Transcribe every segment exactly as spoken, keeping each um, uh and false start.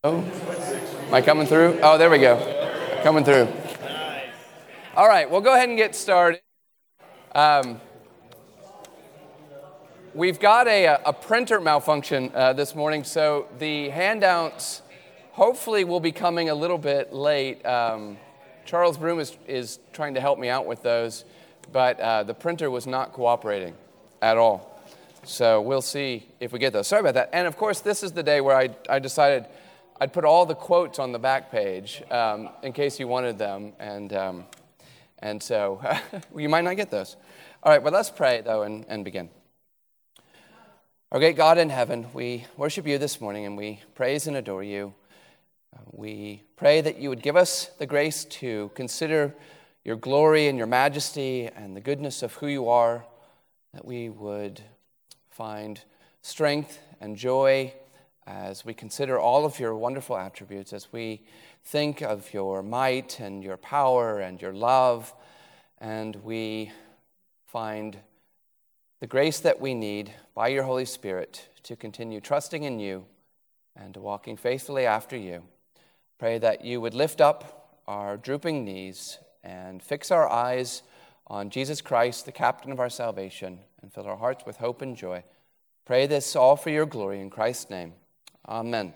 Oh, am I coming through? Oh, there we go. Coming through. All right, we'll go ahead and get started. Um, we've got a, a printer malfunction uh, this morning, so the handouts hopefully will be coming a little bit late. Um, Charles Broom is, is trying to help me out with those, but uh, the printer was not cooperating at all. So we'll see if we get those. Sorry about that. And of course, this is the day where I, I decided I'd put all the quotes on the back page um, in case you wanted them. And um, and so you might not get those. All right, but let's pray, though, and, and begin. Our great God in heaven, we worship you this morning, and we praise and adore you. Uh, we pray that you would give us the grace to consider your glory and your majesty and the goodness of who you are, that we would find strength and joy as we consider all of your wonderful attributes, as we think of your might and your power and your love, and we find the grace that we need by your Holy Spirit to continue trusting in you and walking faithfully after you. Pray that you would lift up our drooping knees and fix our eyes on Jesus Christ, the captain of our salvation, and fill our hearts with hope and joy. Pray this all for your glory in Christ's name. Amen.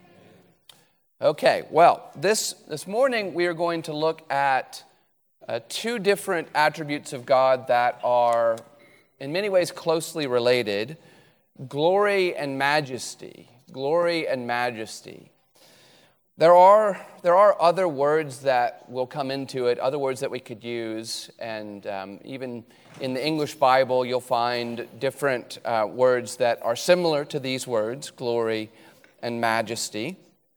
Okay, well, this, this morning we are going to look at uh, two different attributes of God that are in many ways closely related: glory and majesty. Glory and majesty. There are, there are other words that will come into it, other words that we could use, and um, even in the English Bible you'll find different uh, words that are similar to these words, glory and majesty.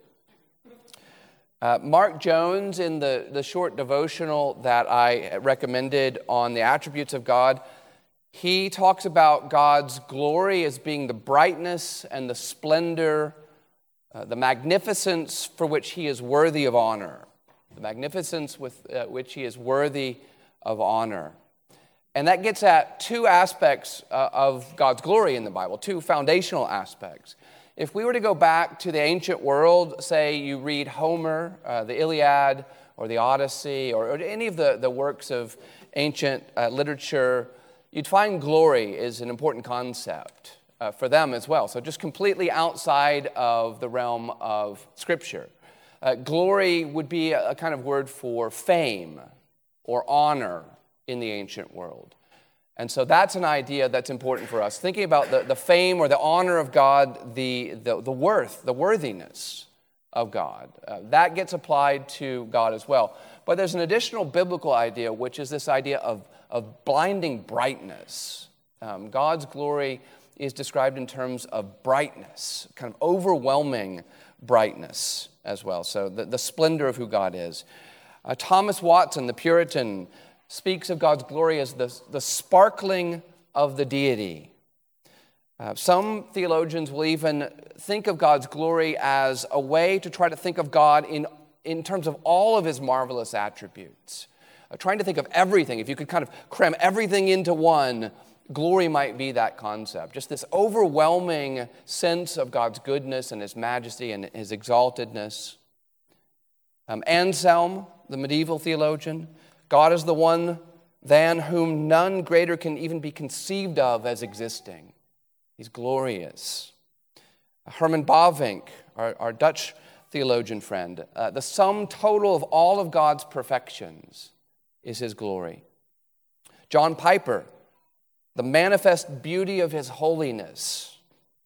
Uh, Mark Jones, in the, the short devotional that I recommended on the attributes of God, he talks about God's glory as being the brightness and the splendor, uh, the magnificence for which he is worthy of honor. The magnificence with uh, which he is worthy of honor. And that gets at two aspects uh, of God's glory in the Bible, two foundational aspects. If we were to go back to the ancient world, say you read Homer, uh, the Iliad, or the Odyssey, or, or any of the, the works of ancient uh, literature, you'd find glory is an important concept uh, for them as well. So just completely outside of the realm of Scripture. Uh, glory would be a, a kind of word for fame or honor in the ancient world. And so that's an idea that's important for us. Thinking about the, the fame or the honor of God, the, the, the worth, the worthiness of God. Uh, that gets applied to God as well. But there's an additional biblical idea, which is this idea of, of blinding brightness. Um, God's glory is described in terms of brightness, kind of overwhelming brightness as well. So the, the splendor of who God is. Uh, Thomas Watson, the Puritan, speaks of God's glory as the, the sparkling of the deity. Uh, some theologians will even think of God's glory as a way to try to think of God in, in terms of all of his marvelous attributes. Uh, trying to think of everything. If you could kind of cram everything into one, glory might be that concept. Just this overwhelming sense of God's goodness and his majesty and his exaltedness. Um, Anselm, the medieval theologian, God is the one than whom none greater can even be conceived of as existing. He's glorious. Herman Bavinck, our, our Dutch theologian friend, uh, the sum total of all of God's perfections is his glory. John Piper, the manifest beauty of his holiness.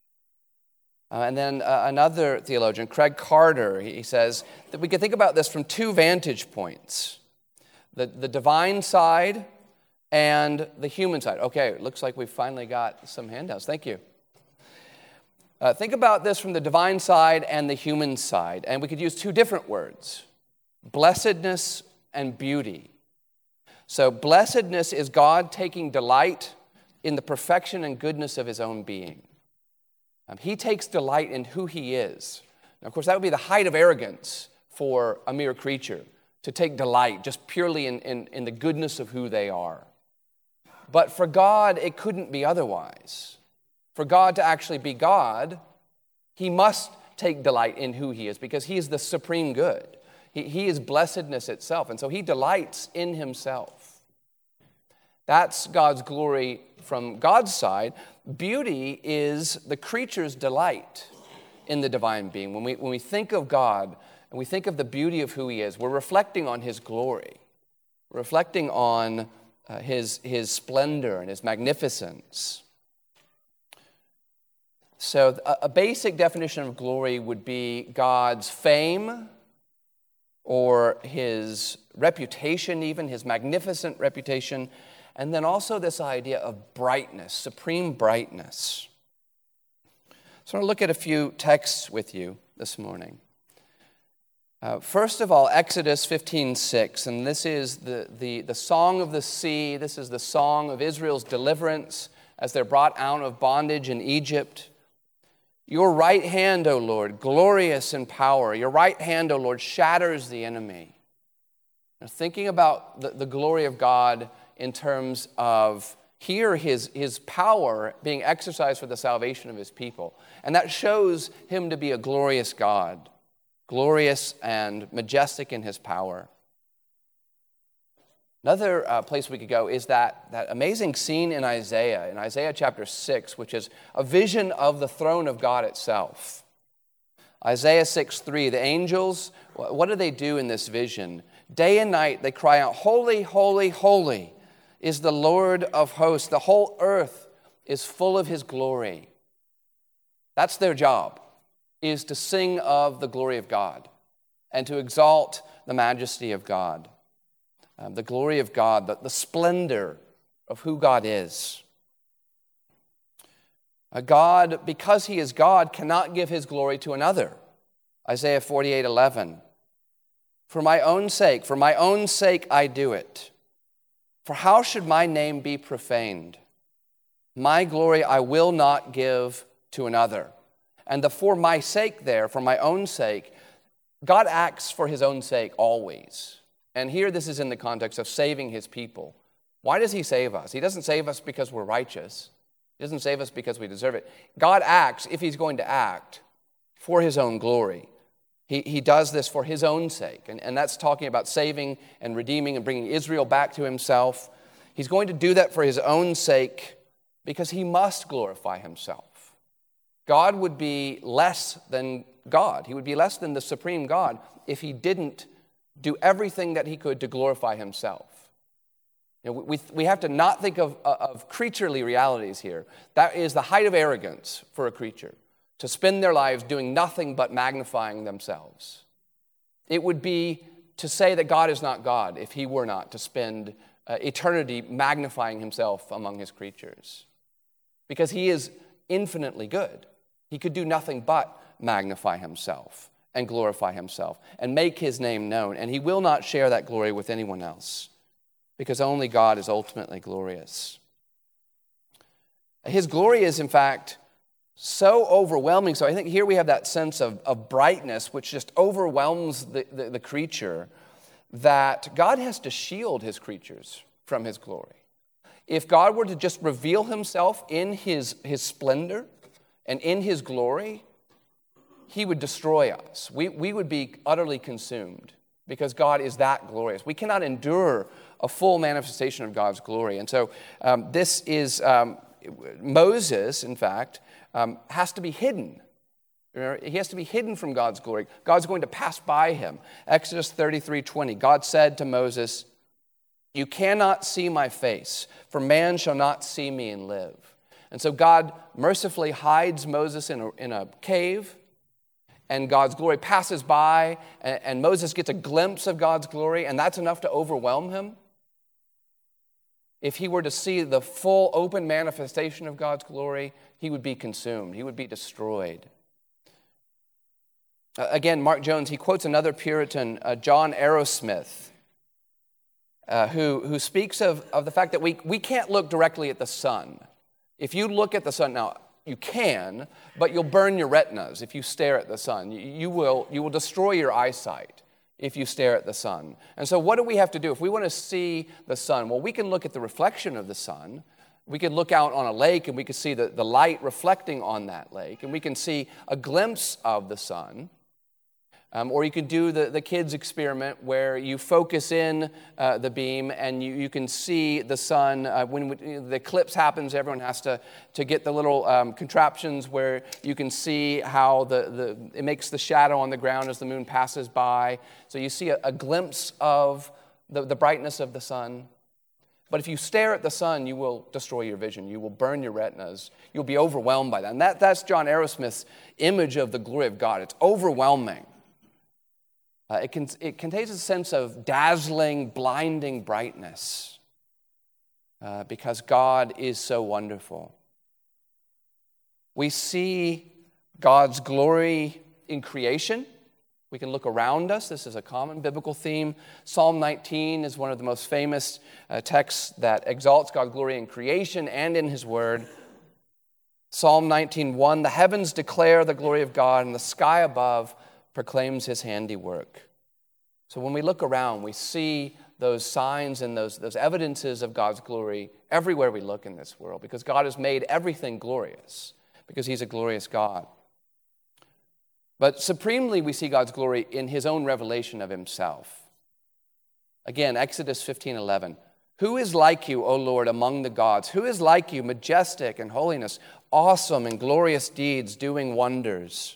Uh, and then uh, another theologian, Craig Carter, he, he says that we can think about this from two vantage points. The, the divine side and the human side. Okay, it looks like we've finally got some handouts. Thank you. Uh, think about this from the divine side and the human side. And we could use two different words: blessedness and beauty. So blessedness is God taking delight in the perfection and goodness of his own being. Um, he takes delight in who he is. Now, of course, that would be the height of arrogance for a mere creature, to take delight just purely in, in, in the goodness of who they are. But for God, it couldn't be otherwise. For God to actually be God, he must take delight in who he is because he is the supreme good. He, he is blessedness itself, and so he delights in himself. That's God's glory from God's side. Beauty is the creature's delight in the divine being. When we, when we think of God and we think of the beauty of who he is, we're reflecting on his glory. We're reflecting on uh, his, his splendor and his magnificence. So a, a basic definition of glory would be God's fame or his reputation, even his magnificent reputation, and then also this idea of brightness, supreme brightness. So I want to look at a few texts with you this morning. Uh, first of all, Exodus fifteen six, and this is the, the, the song of the sea. This is the song of Israel's deliverance as they're brought out of bondage in Egypt. Your right hand, O Lord, glorious in power. Your right hand, O Lord, shatters the enemy. Now, thinking about the, the glory of God in terms of here his, his power being exercised for the salvation of his people. And that shows him to be a glorious God, glorious and majestic in his power. Another uh, place we could go is that, that amazing scene in Isaiah, in Isaiah chapter six, which is a vision of the throne of God itself. Isaiah six three, the angels, what do they do in this vision? Day and night they cry out, holy, holy, holy is the Lord of hosts. The whole earth is full of his glory. That's their job, is to sing of the glory of God and to exalt the majesty of God. Um, the glory of God, the, the splendor of who God is. A God, because he is God, cannot give his glory to another. Isaiah forty-eight eleven. For my own sake, for my own sake I do it. For how should my name be profaned? My glory I will not give to another. And the for my sake there, for my own sake, God acts for his own sake always. And here this is in the context of saving his people. Why does he save us? He doesn't save us because we're righteous. He doesn't save us because we deserve it. God acts, if he's going to act, for his own glory. He, he does this for his own sake. And, and that's talking about saving and redeeming and bringing Israel back to himself. He's going to do that for his own sake because he must glorify himself. God would be less than God. He would be less than the supreme God if he didn't do everything that he could to glorify himself. You know, we, we have to not think of, of creaturely realities here. That is the height of arrogance for a creature, to spend their lives doing nothing but magnifying themselves. It would be to say that God is not God if he were not to spend uh, eternity magnifying himself among his creatures. Because he is infinitely good. He could do nothing but magnify himself and glorify himself and make his name known. And he will not share that glory with anyone else because only God is ultimately glorious. His glory is, in fact, so overwhelming. So I think here we have that sense of, of brightness which just overwhelms the, the, the creature, that God has to shield his creatures from his glory. If God were to just reveal himself in his, his splendor and in his glory, he would destroy us. We, we would be utterly consumed because God is that glorious. We cannot endure a full manifestation of God's glory. And so um, this is, um, Moses, in fact, um, has to be hidden. Remember, he has to be hidden from God's glory. God's going to pass by him. Exodus thirty-three twenty, God said to Moses, you cannot see my face, for man shall not see me and live. And so God mercifully hides Moses in a, in a cave, and God's glory passes by, and, and Moses gets a glimpse of God's glory, and that's enough to overwhelm him. If he were to see the full open manifestation of God's glory, he would be consumed. He would be destroyed. Uh, again, Mark Jones, he quotes another Puritan, uh, John Arrowsmith, uh, who, who speaks of, of the fact that we, we can't look directly at the sun. If you look at the sun, now, you can, but you'll burn your retinas if you stare at the sun. You, you will, you will destroy your eyesight if you stare at the sun. And so what do we have to do? If we want to see the sun, well, we can look at the reflection of the sun. We could look out on a lake and we could see the, the light reflecting on that lake, and we can see a glimpse of the sun. Um, or you can do the, the kids experiment where you focus in uh, the beam and you, you can see the sun. Uh, when we, the eclipse happens, everyone has to, to get the little um, contraptions where you can see how the, the it makes the shadow on the ground as the moon passes by. So you see a, a glimpse of the, the brightness of the sun. But if you stare at the sun, you will destroy your vision. You will burn your retinas. You'll be overwhelmed by that. And that, that's John Arrowsmith's image of the glory of God. It's overwhelming. Uh, it, can, it contains a sense of dazzling, blinding brightness uh, because God is so wonderful. We see God's glory in creation. We can look around us. This is a common biblical theme. Psalm nineteen is one of the most famous uh, texts that exalts God's glory in creation and in His Word. Psalm nineteen one, the heavens declare the glory of God, and the sky above proclaims His handiwork. So when we look around, we see those signs and those, those evidences of God's glory everywhere we look in this world, because God has made everything glorious, because He's a glorious God. But supremely, we see God's glory in His own revelation of Himself. Again, Exodus fifteen eleven. Who is like you, O Lord, among the gods? Who is like you, majestic in holiness, awesome in glorious deeds, doing wonders?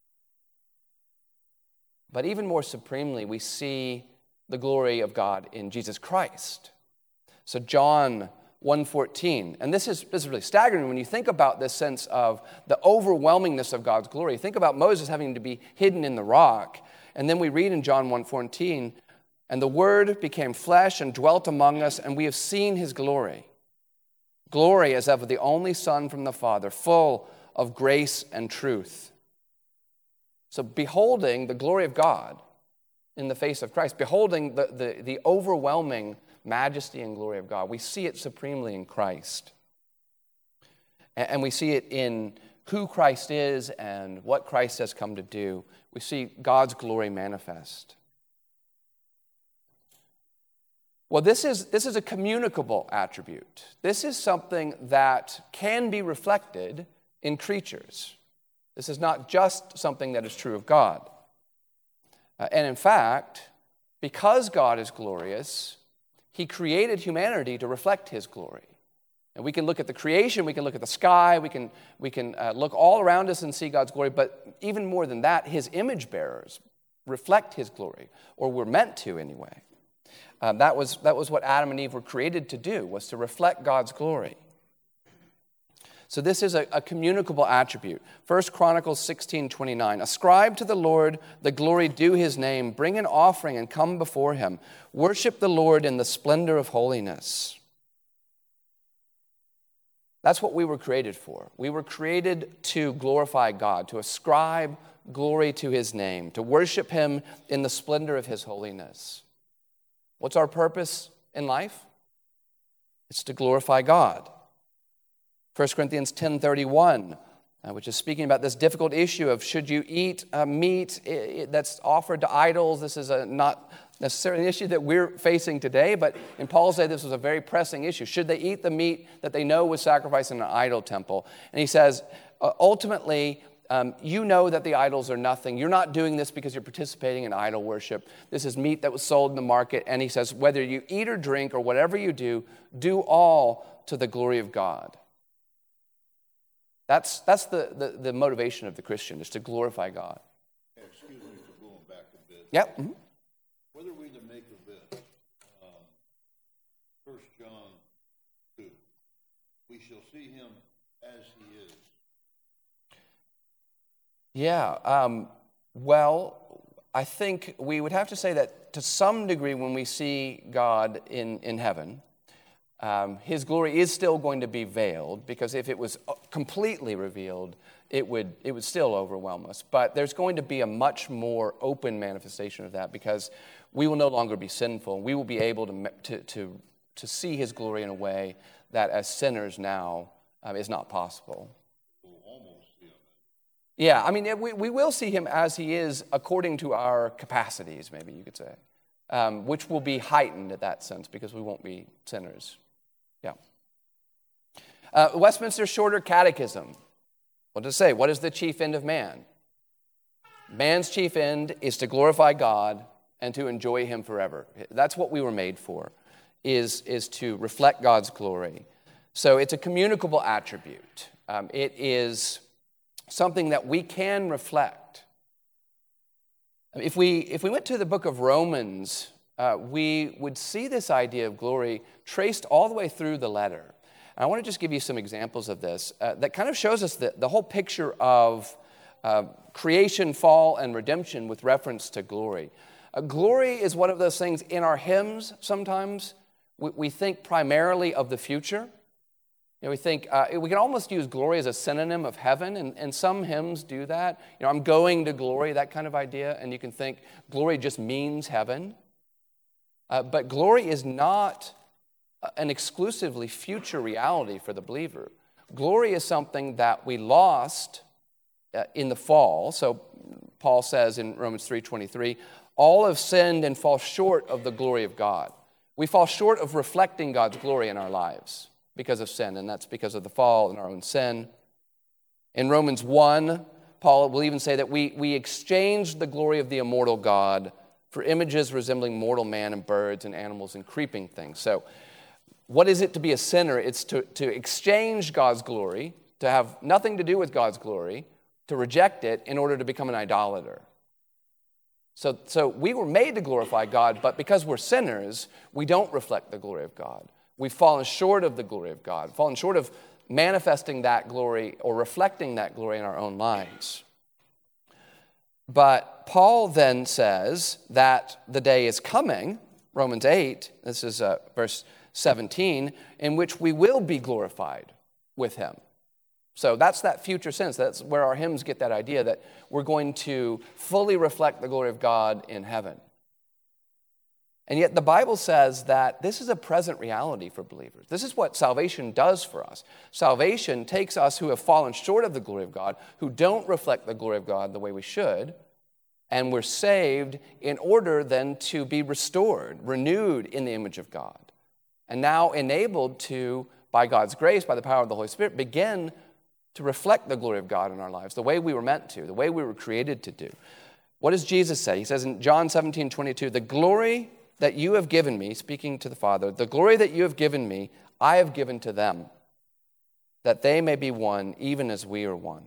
But even more supremely, we see the glory of God in Jesus Christ. So John one fourteen, and this is, this is really staggering when you think about this sense of the overwhelmingness of God's glory. Think about Moses having to be hidden in the rock. And then we read in John one fourteen, and the Word became flesh and dwelt among us, and we have seen His glory. Glory as of the only Son from the Father, full of grace and truth. So beholding the glory of God in the face of Christ, beholding the, the, the overwhelming majesty and glory of God, we see it supremely in Christ. And, and we see it in who Christ is and what Christ has come to do. We see God's glory manifest. Well, this is, this is a communicable attribute. This is something that can be reflected in creatures. This is not just something that is true of God. Uh, and in fact, because God is glorious, He created humanity to reflect His glory. And we can look at the creation, we can look at the sky, we can, we can uh, look all around us and see God's glory, but even more than that, His image bearers reflect His glory, or were meant to anyway. Um, that was, that was what Adam and Eve were created to do, was to reflect God's glory. So this is a, a communicable attribute. First Chronicles sixteen twenty-nine. Ascribe to the Lord the glory due His name. Bring an offering and come before Him. Worship the Lord in the splendor of holiness. That's what we were created for. We were created to glorify God, to ascribe glory to His name, to worship Him in the splendor of His holiness. What's our purpose in life? It's to glorify God. First Corinthians ten thirty-one, uh, which is speaking about this difficult issue of should you eat uh, meat that's offered to idols. This is a, not necessarily an issue that we're facing today, but in Paul's day, this was a very pressing issue. Should they eat the meat that they know was sacrificed in an idol temple? And he says, uh, ultimately, um, you know that the idols are nothing. You're not doing this because you're participating in idol worship. This is meat that was sold in the market. And he says, whether you eat or drink or whatever you do, do all to the glory of God. That's, that's the, the, the motivation of the Christian, is to glorify God. Excuse me for going back a bit. Yep. Mm-hmm. What are we to make of this? Um, First John two. We shall see Him as He is. Yeah. Um, well, I think we would have to say that to some degree when we see God in, in heaven, Um, His glory is still going to be veiled, because if it was completely revealed, it would it would still overwhelm us. But there's going to be a much more open manifestation of that, because we will no longer be sinful. We will be able to to to, to see His glory in a way that as sinners now um, is not possible. We'll almost see Him. Yeah, I mean, we, we will see Him as He is according to our capacities, maybe you could say, um, which will be heightened in that sense because we won't be sinners. Yeah. Uh, Westminster Shorter Catechism. What does it say? What is the chief end of man? Man's chief end is to glorify God and to enjoy him forever. That's what we were made for, is, is to reflect God's glory. So it's a communicable attribute. Um, it is something that we can reflect. If we, if we went to the book of Romans, uh, we would see this idea of glory traced all the way through the letter. And I want to just give you some examples of this uh, that kind of shows us the, the whole picture of uh, creation, fall, and redemption with reference to glory. Uh, glory is one of those things in our hymns sometimes. We, we think primarily of the future. You know, we think, uh, we can almost use glory as a synonym of heaven, and, and some hymns do that. You know, I'm going to glory, that kind of idea, and you can think glory just means heaven. Uh, but glory is not an exclusively future reality for the believer. Glory is something that we lost uh, in the fall. So Paul says in Romans three twenty-three, all have sinned and fall short of the glory of God. We fall short of reflecting God's glory in our lives because of sin, and that's because of the fall and our own sin. In Romans one, Paul will even say that we, we exchanged the glory of the immortal God for images resembling mortal man and birds and animals and creeping things. So what is it to be a sinner? It's to, to exchange God's glory, to have nothing to do with God's glory, to reject it in order to become an idolater. So, so we were made to glorify God, but because we're sinners, we don't reflect the glory of God. We've fallen short of the glory of God, fallen short of manifesting that glory or reflecting that glory in our own lives. But Paul then says that the day is coming, Romans eight, this is uh, verse seventeen, in which we will be glorified with him. So that's that future sense. That's where our hymns get that idea that we're going to fully reflect the glory of God in heaven. And yet the Bible says that this is a present reality for believers. This is what salvation does for us. Salvation takes us who have fallen short of the glory of God, who don't reflect the glory of God the way we should, and we're saved in order then to be restored, renewed in the image of God, and now enabled to, by God's grace, by the power of the Holy Spirit, begin to reflect the glory of God in our lives, the way we were meant to, the way we were created to do. What does Jesus say? He says in John seventeen twenty-two, the glory that you have given me, speaking to the Father, the glory that you have given me, I have given to them, that they may be one, even as we are one.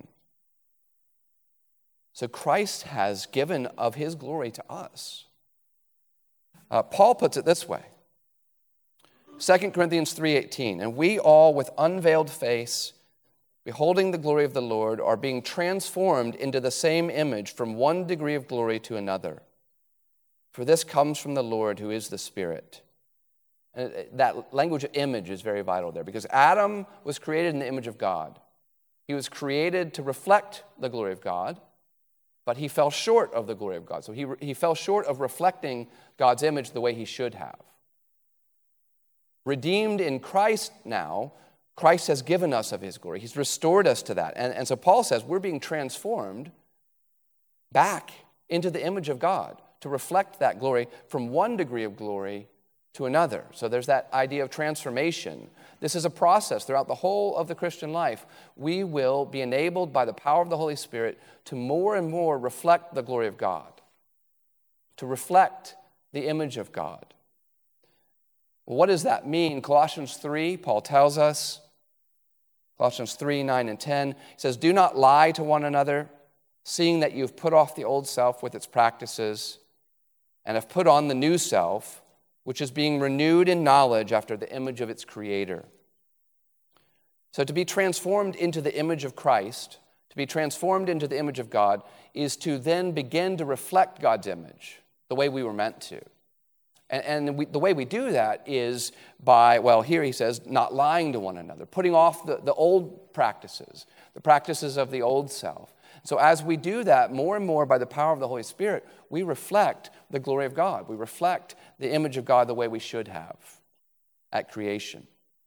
So Christ has given of his glory to us. Uh, Paul puts it this way, Second Corinthians three eighteen, and we all with unveiled face, beholding the glory of the Lord, are being transformed into the same image from one degree of glory to another. For this comes from the Lord who is the Spirit. And that language of image is very vital there because Adam was created in the image of God. He was created to reflect the glory of God, but he fell short of the glory of God. So he, he fell short of reflecting God's image the way he should have. Redeemed in Christ now, Christ has given us of his glory. He's restored us to that. And, and so Paul says we're being transformed back into the image of God to reflect that glory from one degree of glory to another. So there's that idea of transformation. This is a process throughout the whole of the Christian life. We will be enabled by the power of the Holy Spirit to more and more reflect the glory of God, to reflect the image of God. Well, what does that mean? Colossians three, Paul tells us, Colossians three, nine, and ten, he says, do not lie to one another, seeing that you've put off the old self with its practices and have put on the new self, which is being renewed in knowledge after the image of its creator. So to be transformed into the image of Christ, to be transformed into the image of God, is to then begin to reflect God's image the way we were meant to. And, and we, the way we do that is by, well, here he says, not lying to one another, putting off the, the old practices, the practices of the old self. So as we do that, more and more by the power of the Holy Spirit, we reflect the glory of God. We reflect the image of God the way we should have at creation.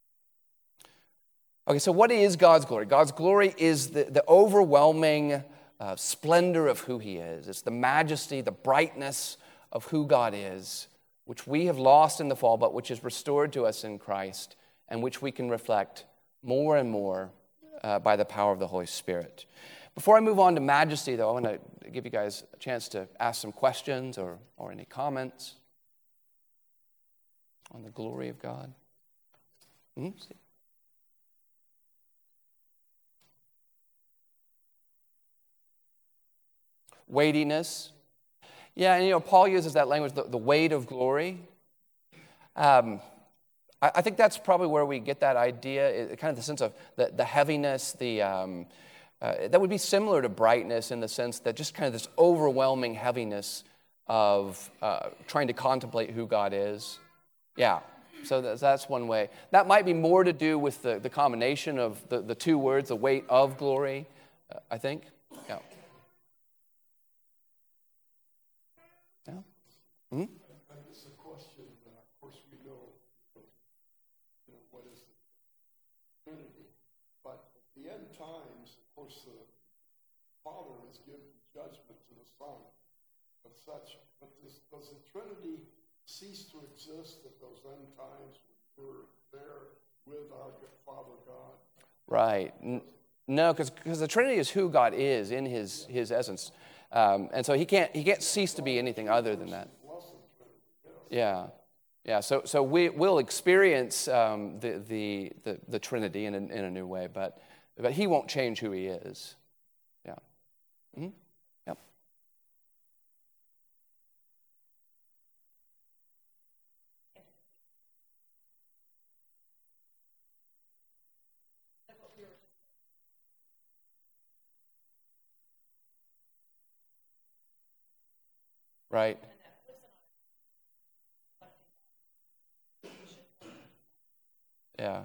Okay, so what is God's glory? God's glory is the, the overwhelming uh, splendor of who he is. It's the majesty, the brightness of who God is, which we have lost in the fall, but which is restored to us in Christ, and which we can reflect more and more uh, by the power of the Holy Spirit. Before I move on to majesty, though, I want to give you guys a chance to ask some questions or, or any comments on the glory of God. Mm-hmm. Weightiness. Yeah, and you know, Paul uses that language, the, the weight of glory. Um, I, I think that's probably where we get that idea, it, kind of the sense of the, the heaviness, the um, uh, that would be similar to brightness in the sense that just kind of this overwhelming heaviness of uh, trying to contemplate who God is. Yeah, so that's, that's one way. That might be more to do with the, the combination of the, the two words, the weight of glory, uh, I think. Yeah. Yeah. Mm-hmm. I guess the question, uh, of course, we know, you know, what is the Trinity, but at the end times, of course, the Father has given judgment to the Son, but such. But this, does the Trinity cease to exist at those end times when we're there with our Father God? Right. No, because the Trinity is who God is in His His essence. Um, and so he can't he can't cease to be anything other than that. Yeah, yeah. So so we will experience um, the, the the the Trinity in a, in a new way, but but he won't change who he is. Yeah. Mm-hmm. Yep. Right. Yeah.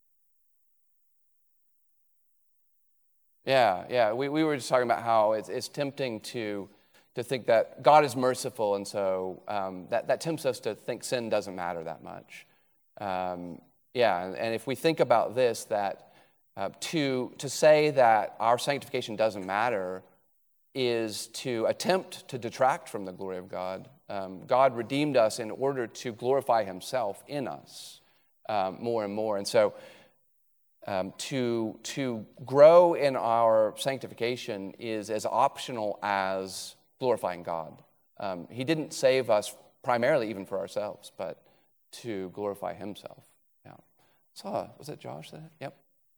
Yeah, yeah. We we were just talking about how it's it's tempting to to think that God is merciful, and so um, that that tempts us to think sin doesn't matter that much. Um, yeah, and, and if we think about this, that uh, to to say that our sanctification doesn't matter is to attempt to detract from the glory of God. Um, God redeemed us in order to glorify Himself in us um, more and more, and so. Um, to, to grow in our sanctification is as optional as glorifying God. Um, he didn't save us primarily even for ourselves, but to glorify Himself. Yeah. Saw, was it Josh that? Yep.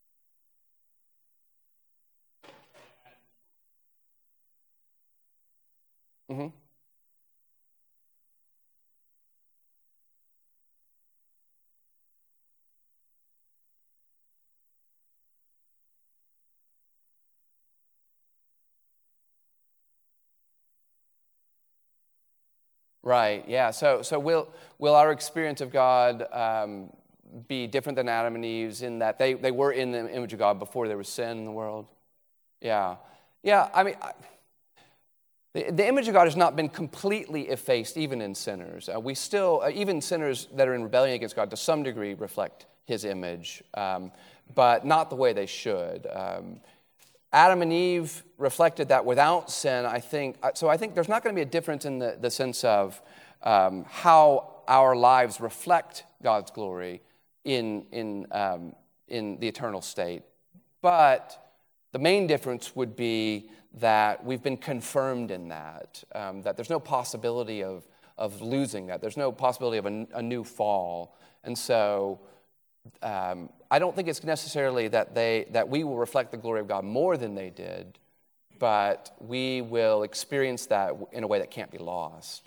Mm-hmm. Right, yeah. So so will will our experience of God um, be different than Adam and Eve's in that they, they were in the image of God before there was sin in the world? Yeah. Yeah, I mean, I, the, the image of God has not been completely effaced even in sinners. Uh, we still, uh, even sinners that are in rebellion against God to some degree reflect His image, um, but not the way they should. Um, Adam and Eve reflected that without sin, I think. So I think there's not going to be a difference in the, the sense of um, how our lives reflect God's glory in, in, um, in the eternal state. But the main difference would be that we've been confirmed in that, um, that there's no possibility of, of losing that. There's no possibility of a, a new fall. And so Um, I don't think it's necessarily that they that we will reflect the glory of God more than they did, but we will experience that in a way that can't be lost.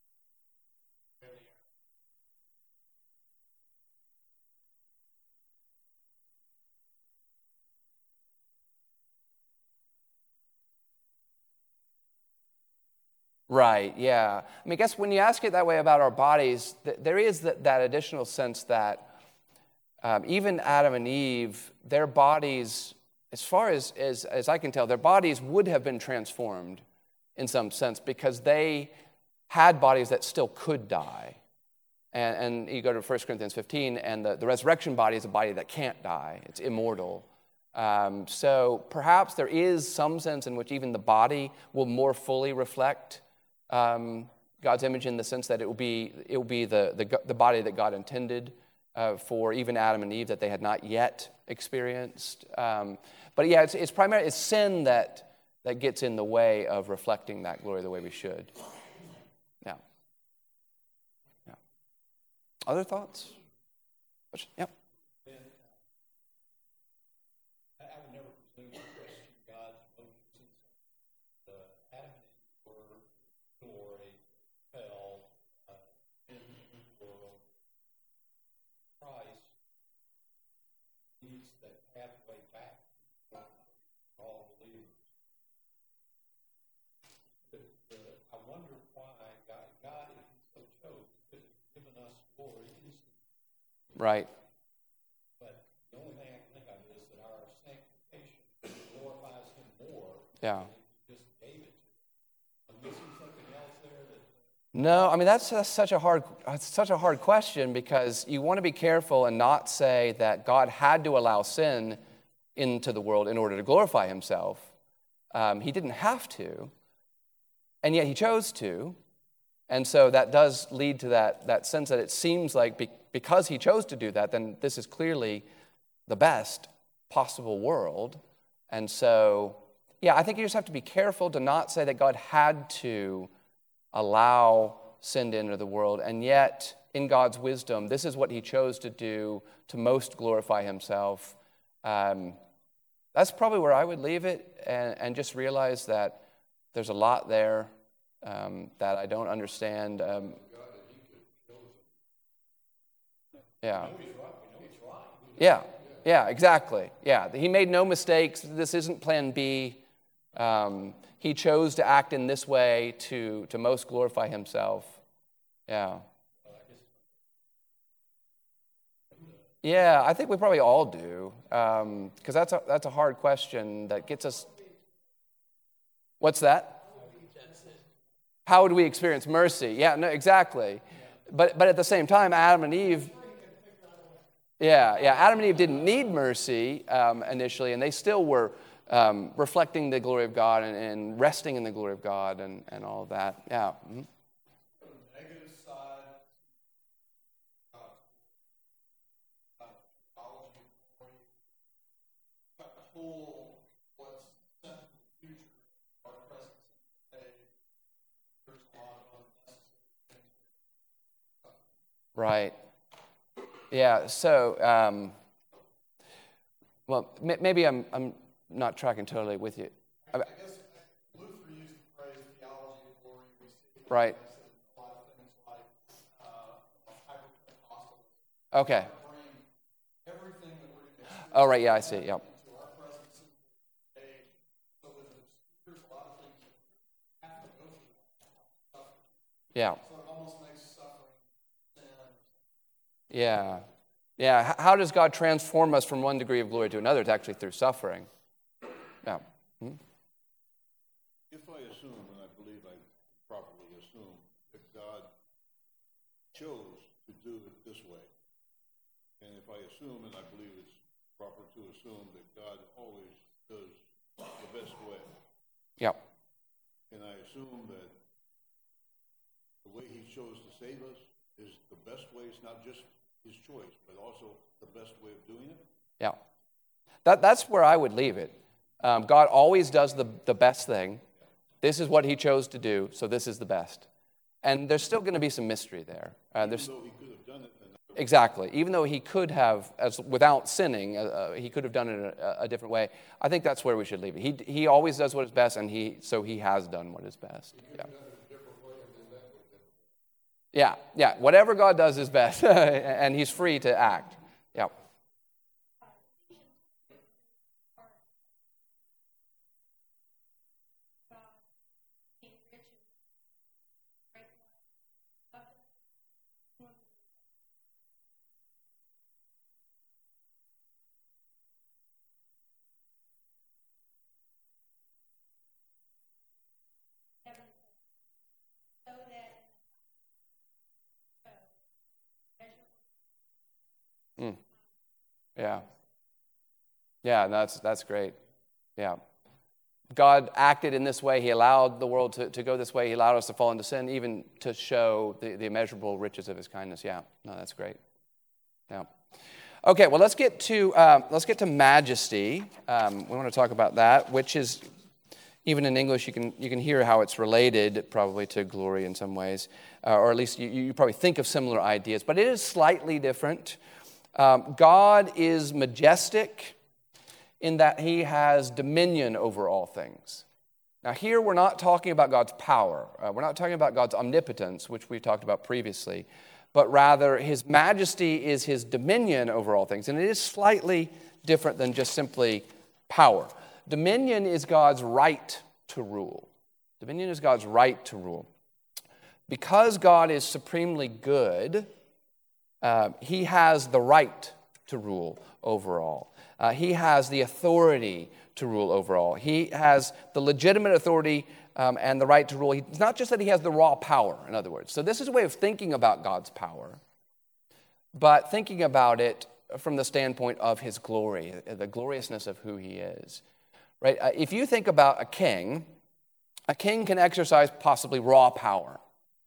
Right, yeah. I mean, I guess when you ask it that way about our bodies, th- there is that, that additional sense that Um, even Adam and Eve, their bodies, as far as, as, as I can tell, their bodies would have been transformed in some sense because they had bodies that still could die. And, and you go to First Corinthians fifteen, and the, the resurrection body is a body that can't die. It's immortal. Um, so perhaps there is some sense in which even the body will more fully reflect um, God's image in the sense that it will be, it will be the, the, the body that God intended. uh, for even Adam and Eve that they had not yet experienced. Um, but yeah, it's, it's primarily it's sin that, that gets in the way of reflecting that glory the way we should. Yeah. Yeah. Other thoughts? Yeah. That pathway back for all believers. But, uh, I wonder why God, God, if He so chose, could have given us glory instantly. Right. But the only thing I can think of is that our sanctification glorifies Him more. Yeah. Than He just gave it to us. I'm missing something else there that. No, I mean that's, that's such a hard it's such a hard question, because you want to be careful and not say that God had to allow sin into the world in order to glorify Himself. Um, he didn't have to, and yet He chose to, and so that does lead to that that sense that it seems like be, because He chose to do that, then this is clearly the best possible world, and so yeah, I think you just have to be careful to not say that God had to allow sin to enter the world, and yet, in God's wisdom, this is what He chose to do to most glorify Himself. Um, that's probably where I would leave it, and, and just realize that there's a lot there um, that I don't understand. Um, yeah. Yeah, yeah, exactly. Yeah, He made no mistakes. This isn't plan B. Um, he chose to act in this way to, to most glorify Himself. Yeah. Yeah, I think we probably all do, because um, that's a, that's a hard question that gets us. What's that? How would we experience mercy? Yeah, no, exactly. But but at the same time, Adam and Eve. Yeah, yeah. Adam and Eve didn't need mercy um, initially, and they still were. Um, reflecting the glory of God and, and resting in the glory of God and, and all of that. Yeah. Mm-hmm. The negative side, uh, uh, theology, pull what's sent to the future, our present today. There's a lot of unnecessary things. Right. Yeah. So, um, well, m- maybe I'm I'm. not tracking totally with you. I guess Luther used the phrase theology of glory. We see right. a lot of things like uh, hyper-Pentecostalism. Okay. Bring everything that we're going to oh, right. Yeah, I see. Yep. into our present age, so that there's a lot of things that have to go through suffering. Yeah. So it almost makes suffering sin. Yeah. Yeah. How does God transform us from one degree of glory to another? It's actually through suffering. Yeah. Hmm? If I assume, and I believe I properly assume, that God chose to do it this way, and if I assume, and I believe it's proper to assume, that God always does the best way, Yep. and I assume that the way He chose to save us is the best way, it's not just His choice, but also the best way of doing it. Yeah. That, that's where I would leave it. Um, God always does the, the best thing. This is what He chose to do, so this is the best. And there's still going to be some mystery there. Uh, there's, Even though He could have done it in another way. Exactly. Even though He could have, as without sinning, uh, He could have done it a, a different way. I think that's where we should leave it. He He always does what is best, and He so He has done what is best. Yeah. Yeah, yeah. Whatever God does is best, and He's free to act. Yeah. Mm. Yeah. Yeah, that's that's great. Yeah. God acted in this way. He allowed the world to, to go this way. He allowed us to fall into sin, even to show the, the immeasurable riches of His kindness. Yeah. No, that's great. Yeah. Okay, well, let's get to uh, let's get to majesty. Um, we want to talk about that, which is, even in English, you can you can hear how it's related probably to glory in some ways, uh, or at least you, you probably think of similar ideas, but it is slightly different. Um, God is majestic in that he has dominion over all things. Now here we're not talking about God's power. Uh, we're not talking about God's omnipotence, which we talked about previously, but rather his majesty is his dominion over all things. And it is slightly different than just simply power. Dominion is God's right to rule. Dominion is God's right to rule. Because God is supremely good, uh, he has the right to rule over all. Uh, he has the authority to rule over all. He has the legitimate authority um, and the right to rule. He, it's not just that he has the raw power, in other words. So this is a way of thinking about God's power, but thinking about it from the standpoint of his glory, the gloriousness of who he is. Right? Uh, if you think about a king, a king can exercise possibly raw power,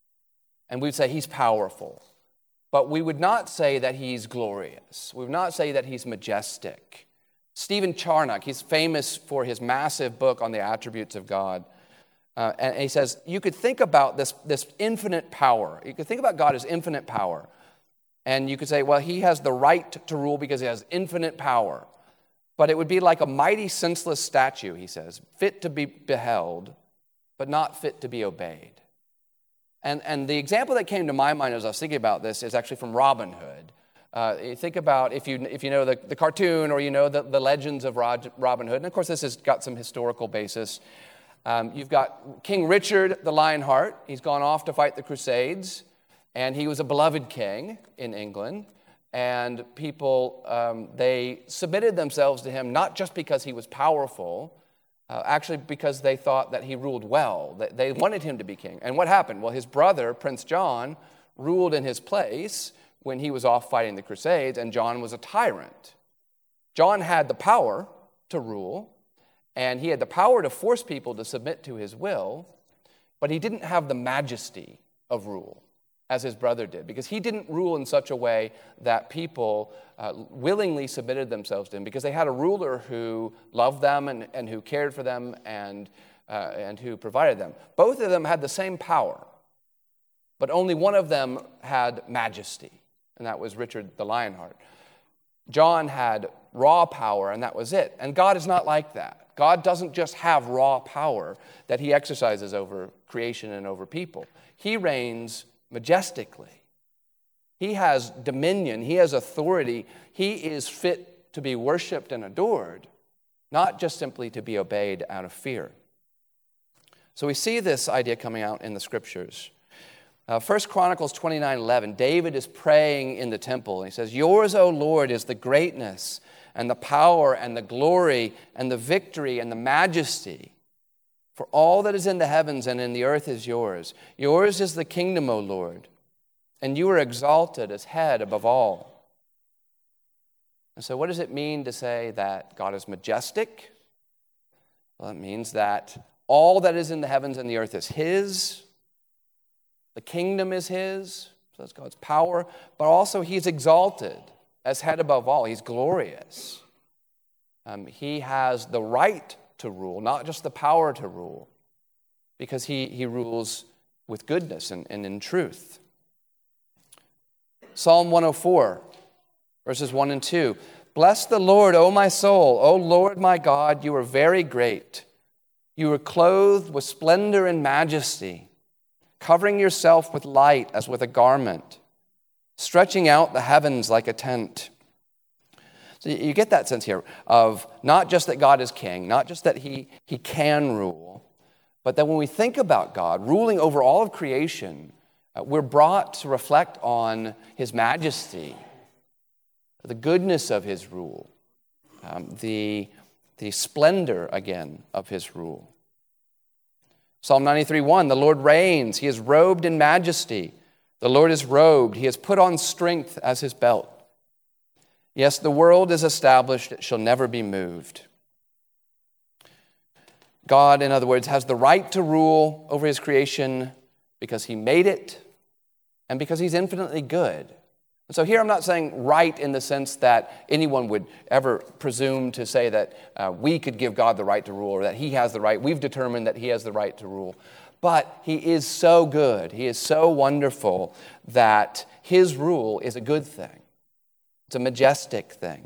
and we'd say he's powerful. But we would not say that he's glorious. We would not say that he's majestic. Stephen Charnock, he's famous for his massive book on the attributes of God. Uh, and he says, you could think about this, this infinite power. You could think about God as infinite power. And you could say, well, he has the right to rule because he has infinite power. But it would be like a mighty, senseless statue, he says, fit to be beheld, but not fit to be obeyed. And, and the example that came to my mind as I was thinking about this is actually from Robin Hood. Uh, you think about if you if you know the, the cartoon or you know the, the legends of Rod, Robin Hood, and of course this has got some historical basis. Um, you've got King Richard the Lionheart. He's gone off to fight the Crusades, and he was a beloved king in England. And people, um, they submitted themselves to him not just because he was powerful, Uh, actually because they thought that he ruled well. They, they wanted him to be king. And what happened? Well, his brother, Prince John, ruled in his place when he was off fighting the Crusades, and John was a tyrant. John had the power to rule, and he had the power to force people to submit to his will, but he didn't have the majesty of rule as his brother did, because he didn't rule in such a way that people uh, willingly submitted themselves to him, because they had a ruler who loved them and, and who cared for them and, uh, and who provided them. Both of them had the same power, but only one of them had majesty, and that was Richard the Lionheart. John had raw power, and that was it. And God is not like that. God doesn't just have raw power that he exercises over creation and over people. He reigns majestically. He has dominion. He has authority. He is fit to be worshiped and adored, not just simply to be obeyed out of fear. So we see this idea coming out in the scriptures. Uh, First Chronicles twenty-nine eleven, David is praying in the temple. And he says, "Yours, O Lord, is the greatness and the power and the glory and the victory and the majesty. For all that is in the heavens and in the earth is yours. Yours is the kingdom, O Lord, and you are exalted as head above all." And so what does it mean to say that God is majestic? Well, it means that all that is in the heavens and the earth is his. The kingdom is his, so that's God's power, but also he's exalted as head above all. He's glorious. Um, he has the right to rule, not just the power to rule, because he, he rules with goodness and, and in truth. Psalm one oh four, verses one and two. "Bless the Lord, O my soul. O Lord my God, you are very great. You are clothed with splendor and majesty, covering yourself with light as with a garment, stretching out the heavens like a tent." So you get that sense here of not just that God is king, not just that he, he can rule, but that when we think about God ruling over all of creation, uh, we're brought to reflect on his majesty, the goodness of his rule, um, the, the splendor, again, of his rule. Psalm ninety-three one, "The Lord reigns. He is robed in majesty. The Lord is robed. He has put on strength as his belt. Yes, the world is established. It shall never be moved." God, in other words, has the right to rule over his creation because he made it and because he's infinitely good. And so here I'm not saying right in the sense that anyone would ever presume to say that uh, we could give God the right to rule or that he has the right. We've determined that he has the right to rule. But he is so good, he is so wonderful that his rule is a good thing. It's a majestic thing.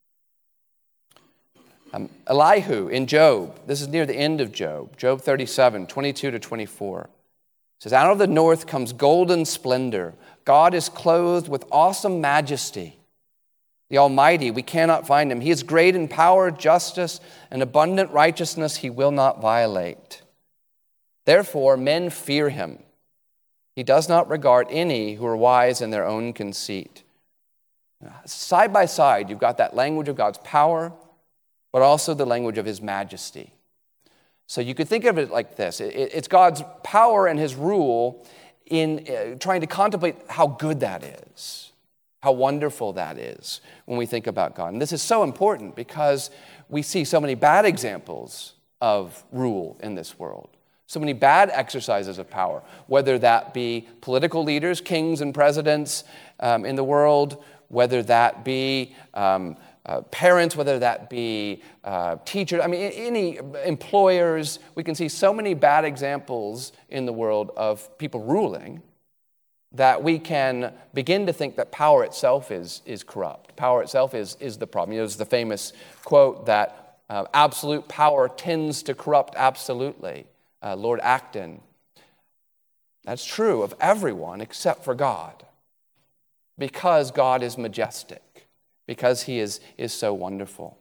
Um, Elihu in Job, this is near the end of Job, Job thirty-seven, twenty-two to twenty-four. It says, out of the north comes golden splendor. God is clothed with awesome majesty. The Almighty, we cannot find him. He is great in power, justice, and abundant righteousness he will not violate. Therefore, men fear him. He does not regard any who are wise in their own conceit. Side by side, you've got that language of God's power, but also the language of his majesty. So you could think of it like this. It's God's power and his rule in trying to contemplate how good that is, how wonderful that is when we think about God. And this is so important because we see so many bad examples of rule in this world, so many bad exercises of power, whether that be political leaders, kings and presidents um, in the world, whether that be um, Uh, parents, whether that be uh, teachers, I mean, any employers. We can see so many bad examples in the world of people ruling that we can begin to think that power itself is, is corrupt. Power itself is, is the problem. You know, there's the famous quote that uh, absolute power tends to corrupt absolutely. Uh, Lord Acton. That's true of everyone except for God, because God is majestic. Because he is, is so wonderful.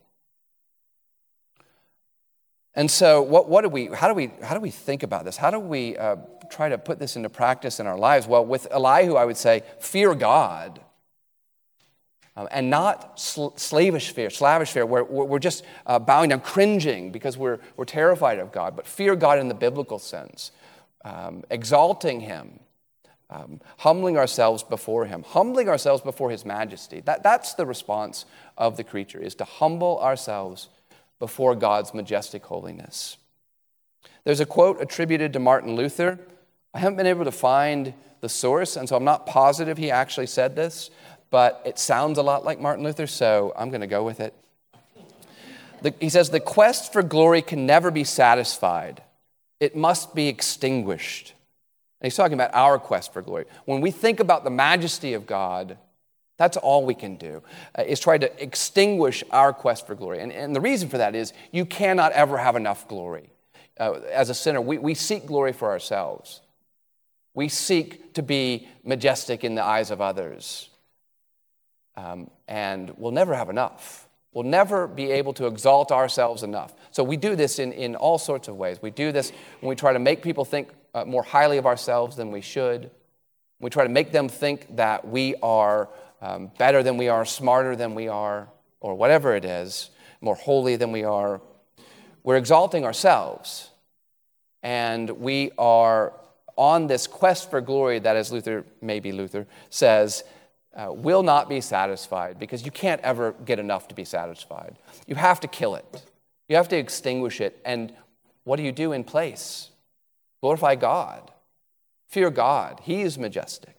And so what, what do we, how do we, how do we think about this? How do we uh, try to put this into practice in our lives? Well, with Elihu, I would say, fear God. Um, and not sl- slavish fear, slavish fear, where we're just uh, bowing down, cringing because we're, we're terrified of God. But fear God in the biblical sense, um, exalting him. Um, humbling ourselves before him, humbling ourselves before his majesty. That, that's the response of the creature, is to humble ourselves before God's majestic holiness. There's a quote attributed to Martin Luther. I haven't been able to find the source, and so I'm not positive he actually said this, but it sounds a lot like Martin Luther, so I'm going to go with it. The, he says, the quest for glory can never be satisfied. It must be extinguished. And he's talking about our quest for glory. When we think about the majesty of God, that's all we can do, uh, is try to extinguish our quest for glory. And, and the reason for that is you cannot ever have enough glory. Uh, as a sinner, we, we seek glory for ourselves. We seek to be majestic in the eyes of others. Um, and we'll never have enough. We'll never be able to exalt ourselves enough. So we do this in, in all sorts of ways. We do this when we try to make people think Uh, more highly of ourselves than we should. We try to make them think that we are um, better than we are, smarter than we are, or whatever it is, more holy than we are. We're exalting ourselves. And we are on this quest for glory that, as Luther, maybe Luther, says, uh, will not be satisfied, because you can't ever get enough to be satisfied. You have to kill it. You have to extinguish it. And what do you do in place? Glorify God. Fear God. He is majestic.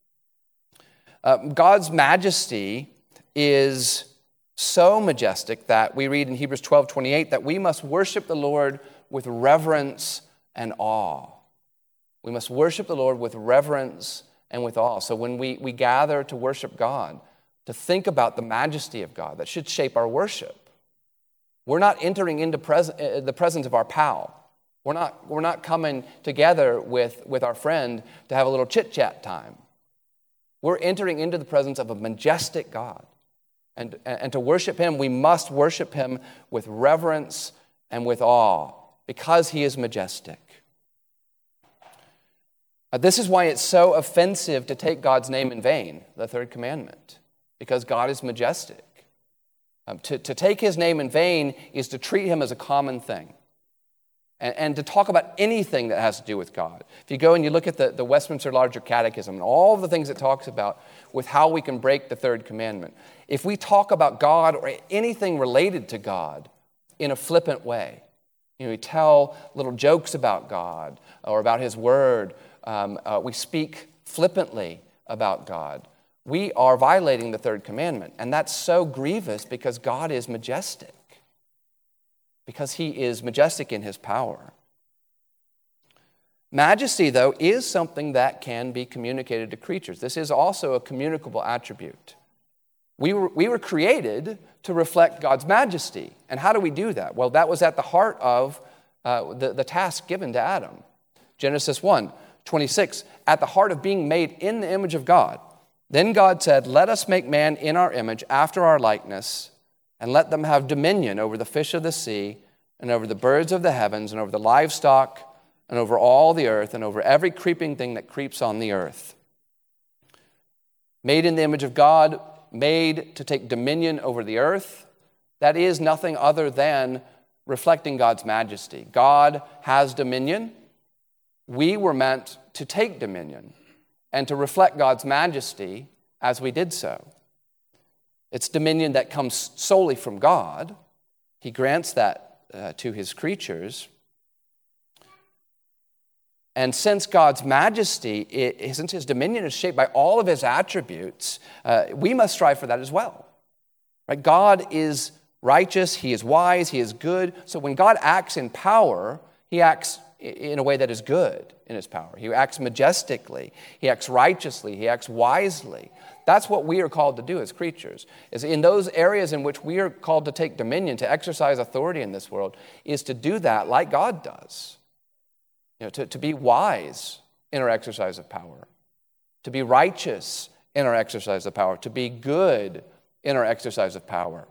Uh, God's majesty is so majestic that we read in Hebrews twelve twenty-eight that we must worship the Lord with reverence and awe. We must worship the Lord with reverence and with awe. So when we, we gather to worship God, to think about the majesty of God, that should shape our worship. We're not entering into pres- the presence of our pal. We're not, we're not coming together with, with our friend to have a little chit-chat time. We're entering into the presence of a majestic God. And, and to worship him, we must worship him with reverence and with awe, because he is majestic. Uh, this is why it's so offensive to take God's name in vain, the third commandment, because God is majestic. Um, to, to take his name in vain is to treat him as a common thing. And to talk about anything that has to do with God. If you go and you look at the, the Westminster Larger Catechism and all the things it talks about with how we can break the third commandment, if we talk about God or anything related to God in a flippant way, you know, we tell little jokes about God or about his word, um, uh, we speak flippantly about God, we are violating the third commandment. And that's so grievous because God is majestic, because he is majestic in his power. Majesty, though, is something that can be communicated to creatures. This is also a communicable attribute. We were, we were created to reflect God's majesty. And how do we do that? Well, that was at the heart of uh, the, the task given to Adam. Genesis one twenty-six, at the heart of being made in the image of God. Then God said, let us make man in our image, after our likeness, and let them have dominion over the fish of the sea, and over the birds of the heavens, and over the livestock, and over all the earth, and over every creeping thing that creeps on the earth. Made in the image of God, made to take dominion over the earth, that is nothing other than reflecting God's majesty. God has dominion. We were meant to take dominion and to reflect God's majesty as we did so. It's dominion that comes solely from God. He grants that uh, to his creatures. And since God's majesty, it, since his dominion is shaped by all of his attributes, uh, we must strive for that as well. Right? God is righteous, he is wise, he is good. So when God acts in power, he acts in a way that is good in his power. He acts majestically, he acts righteously, he acts wisely. That's what we are called to do as creatures. Is in those areas in which we are called to take dominion, to exercise authority in this world, is to do that like God does. You know, to, to be wise in our exercise of power, to be righteous in our exercise of power, to be good in our exercise of power.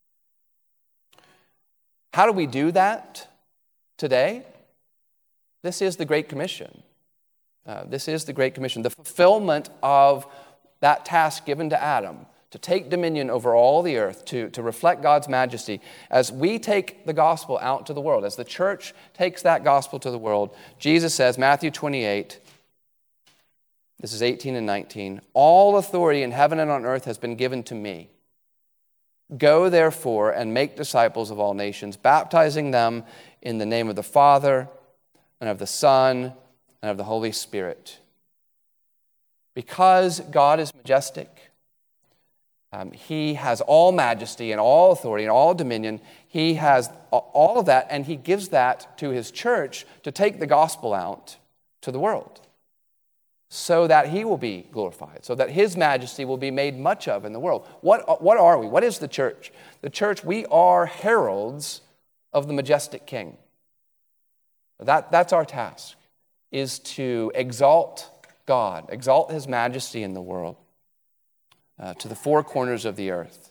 How do we do that today? This is the Great Commission. Uh, this is the Great Commission, the fulfillment of that task given to Adam, to take dominion over all the earth, to, to reflect God's majesty. As we take the gospel out to the world, as the church takes that gospel to the world, Jesus says, Matthew twenty-eight, this is eighteen and nineteen, all authority in heaven and on earth has been given to me. Go therefore and make disciples of all nations, baptizing them in the name of the Father and of the Son and of the Holy Spirit. Because God is majestic, Um, he has all majesty and all authority and all dominion. He has all of that, and he gives that to his church to take the gospel out to the world so that he will be glorified, so that his majesty will be made much of in the world. What, what are we? What is the church? The church, we are heralds of the majestic King. That, that's our task, is to exalt God, exalt his majesty in the world. Uh, to the four corners of the earth.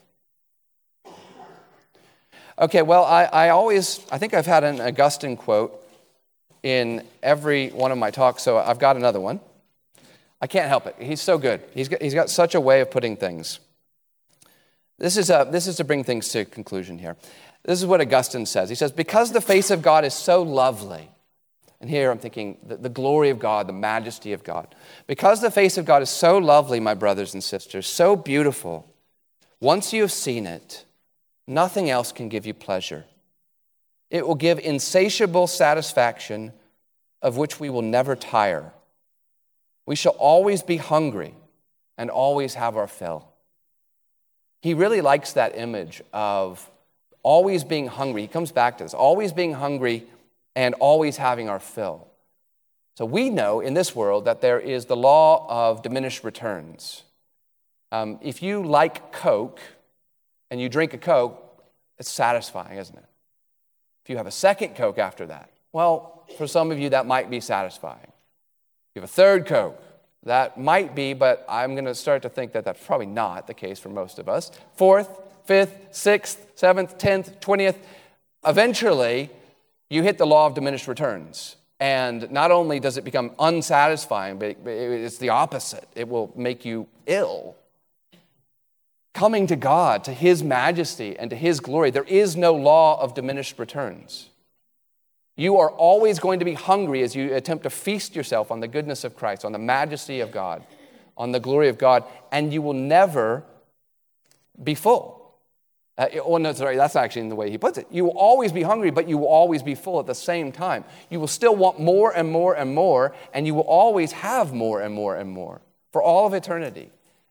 Okay, well, I, I always, I think I've had an Augustine quote in every one of my talks, so I've got another one. I can't help it. He's so good. He's got, he's got such a way of putting things. This is, a, this is to bring things to conclusion here. This is what Augustine says. He says, because the face of God is so lovely, and here I'm thinking the, the glory of God, the majesty of God. Because the face of God is so lovely, my brothers and sisters, so beautiful, once you have seen it, nothing else can give you pleasure. It will give insatiable satisfaction of which we will never tire. We shall always be hungry and always have our fill. He really likes that image of always being hungry. He comes back to this, always being hungry and always having our fill. So we know in this world that there is the law of diminished returns. Um, if you like Coke and you drink a Coke, it's satisfying, isn't it? If you have a second Coke after that, well, for some of you that might be satisfying. If you have a third Coke, that might be, but I'm going to start to think that that's probably not the case for most of us. Fourth, fifth, sixth, seventh, tenth, twentieth, eventually you hit the law of diminished returns. And not only does it become unsatisfying, but it's the opposite. It will make you ill. Coming to God, to his majesty and to his glory, there is no law of diminished returns. You are always going to be hungry as you attempt to feast yourself on the goodness of Christ, on the majesty of God, on the glory of God, and you will never be full. Uh, oh, no, sorry, that's actually in the way he puts it. You will always be hungry, but you will always be full at the same time. You will still want more and more and more, and you will always have more and more and more for all of eternity.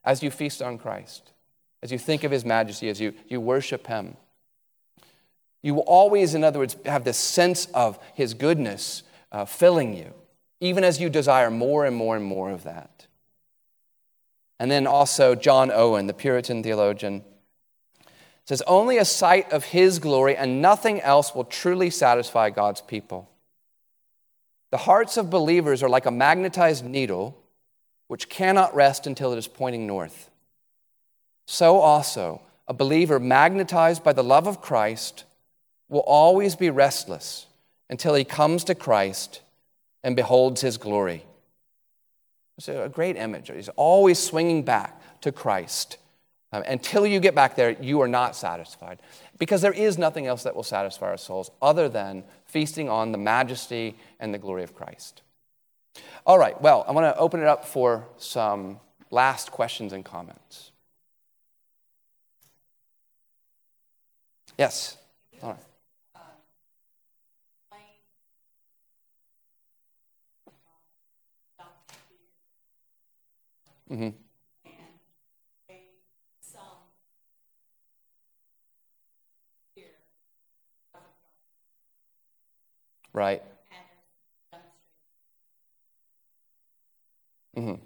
as you feast on Christ, as you think of his majesty, as you, you worship him. You will always, in other words, have this sense of his goodness uh, filling you, even as you desire more and more and more of that. And then also John Owen, the Puritan theologian, says, only a sight of his glory and nothing else will truly satisfy God's people. The hearts of believers are like a magnetized needle which cannot rest until it is pointing north. So also, a believer magnetized by the love of Christ will always be restless until he comes to Christ and beholds his glory. It's a great image. He's always swinging back to Christ. Um, until you get back there, you are not satisfied. Because there is nothing else that will satisfy our souls other than feasting on the majesty and the glory of Christ. All right, well, I want to open it up for some last questions and comments. Yes? All right. Mm-hmm. Right. Mm-hmm.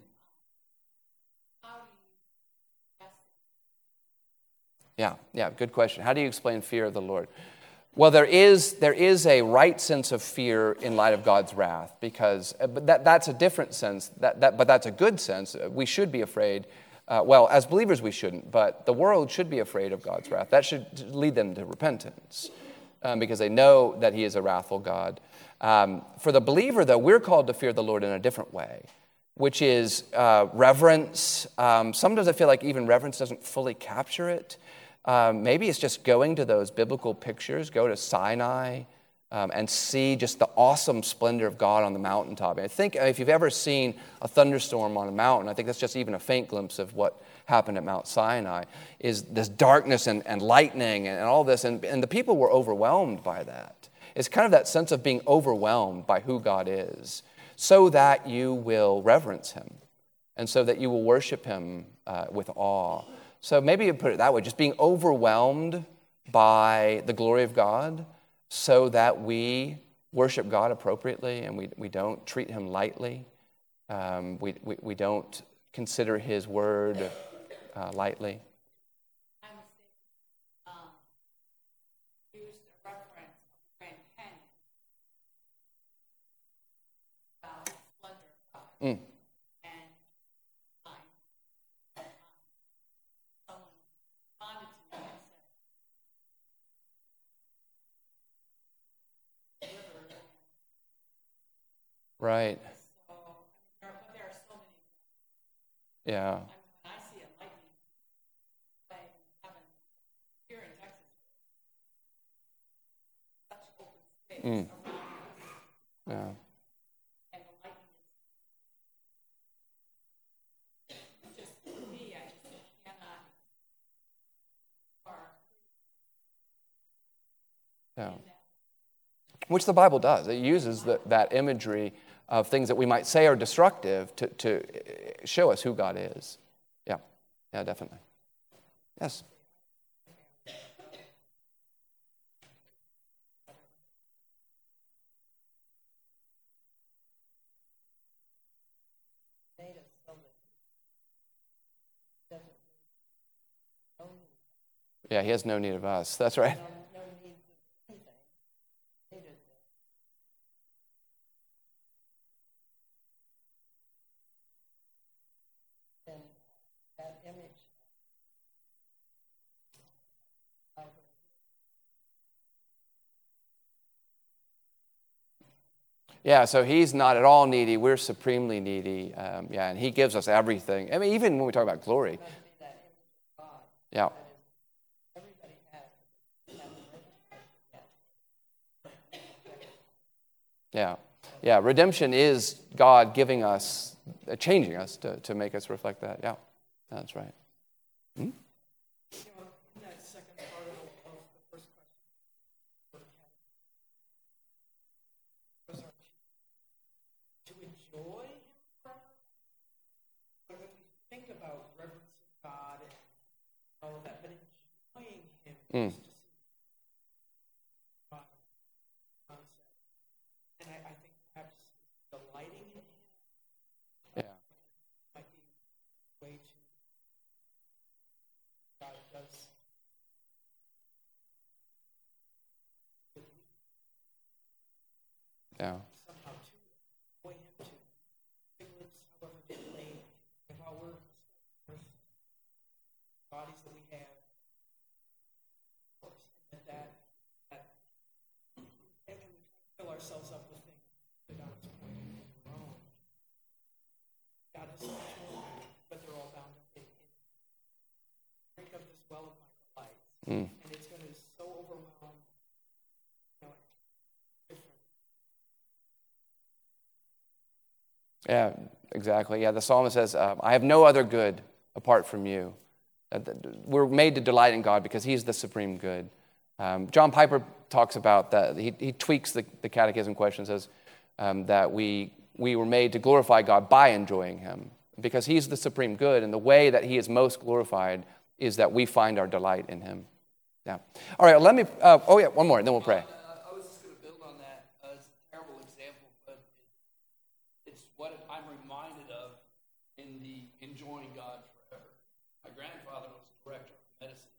Yeah, yeah, good question. How do you explain fear of the Lord? Well, there is there is a right sense of fear in light of God's wrath, because but that, that's a different sense, that, that, but that's a good sense. We should be afraid. Uh, well, as believers we shouldn't, but the world should be afraid of God's wrath. That should lead them to repentance, um, because they know that he is a wrathful God. Um, for the believer, though, we're called to fear the Lord in a different way, which is uh, reverence. Um, sometimes I feel like even reverence doesn't fully capture it. Um, maybe it's just going to those biblical pictures, go to Sinai, um, and see just the awesome splendor of God on the mountaintop. And I think if you've ever seen a thunderstorm on a mountain, I think that's just even a faint glimpse of what happened at Mount Sinai, is this darkness and, and lightning and, and all this. And, and the people were overwhelmed by that. It's kind of that sense of being overwhelmed by who God is, so that you will reverence him and so that you will worship him uh, with awe. So maybe you put it that way, just being overwhelmed by the glory of God so that we worship God appropriately and we, we don't treat him lightly. Um, we, we, we don't consider his word uh, lightly. Mm. Right. Yeah. Mm. Yeah. Yeah. Which the Bible does. It uses the, that imagery of things that we might say are destructive to, to show us who God is. Yeah. Yeah, definitely. Yes. Yeah, he has no need of us. That's right. Yeah, so he's not at all needy. We're supremely needy. Um, yeah, and he gives us everything. I mean, even when we talk about glory. Yeah. Yeah. Yeah, redemption is God giving us, uh, changing us to, to make us reflect that. Yeah, that's right. Hmm? Enjoy him forever. But when we think about reverence Mm. And I, I think perhaps delighting in him Yeah. might be a way to God does. Yeah. Somehow to point him to piglets, however they lay, and while we're bodies that we have, of course, and that, that and we fill ourselves up with things that God's pointing to our own. God has some children, but they're all bound up in Him. Drink of this well of my delights, Mm. and it's going to so overwhelm. You know, different. Yeah, exactly. Yeah, the psalmist says, um, I have no other good apart from you. Uh, th- We're made to delight in God because He's the supreme good. Um, John Piper talks about that. He, he tweaks the, the catechism question, says um, that we, we were made to glorify God by enjoying Him because He's the supreme good, and the way that He is most glorified is that we find our delight in Him. Yeah. All right, let me, uh, oh yeah, one more, and then we'll pray. Uh, I was just going to build on that. Uh, it's a terrible example, but it, it's what I'm reminded of in the enjoying God forever. My grandfather was director of medicine.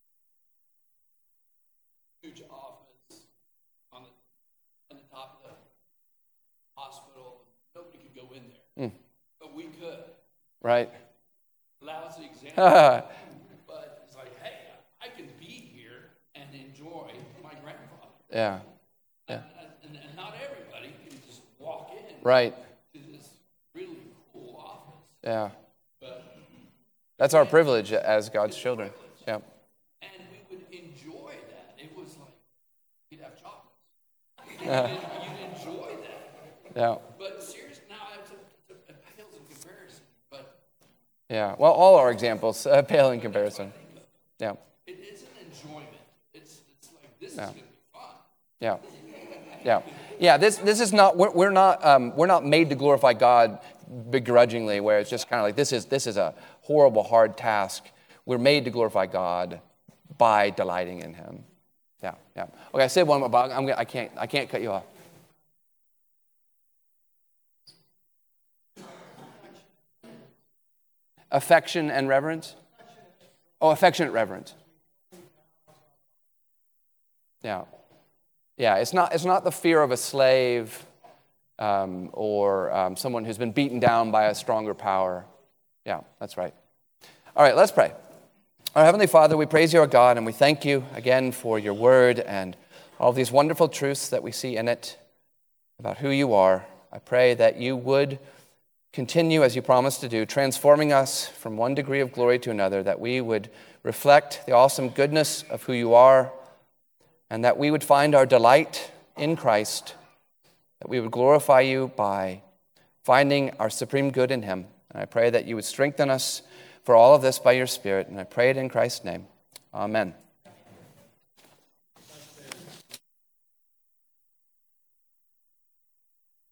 Huge office on the, on the top of the hospital. Nobody could go in there, Mm. but we could. Right? Lousy example. But it's like, hey, I can be here and enjoy my grandfather. Yeah. Yeah. And, and, and not everybody can just walk in Right. to this really cool office. Yeah. But, That's our privilege as God's children. Yeah. and we would enjoy that. It was like, you'd have chocolates. And you'd, you'd enjoy that. Yeah. But seriously, now it's a, it's a, it pales in comparison. But Yeah. Well, all our examples uh, pale in comparison. Yeah. it is an enjoyment. It's it's like, this Yeah. is going to be fun. Yeah. Yeah. Yeah. This this is not we're, we're not um, we're not made to glorify God begrudgingly, where it's just kind of like this is this is a horrible hard task. We're made to glorify God by delighting in Him. Yeah. Yeah. Okay. I said one more, but I'm gonna, I can't I can't cut you off. Affection and reverence. Oh, affectionate reverence. Yeah. Yeah, it's not, it's not the fear of a slave um, or um, someone who's been beaten down by a stronger power. Yeah, that's right. All right, let's pray. Our Heavenly Father, we praise you, our God, and we thank you again for your word and all these wonderful truths that we see in it about who you are. I pray that you would continue, as you promised to do, transforming us from one degree of glory to another, that we would reflect the awesome goodness of who you are, and that we would find our delight in Christ, that we would glorify you by finding our supreme good in him. And I pray that you would strengthen us for all of this by your Spirit, and I pray it in Christ's name. Amen.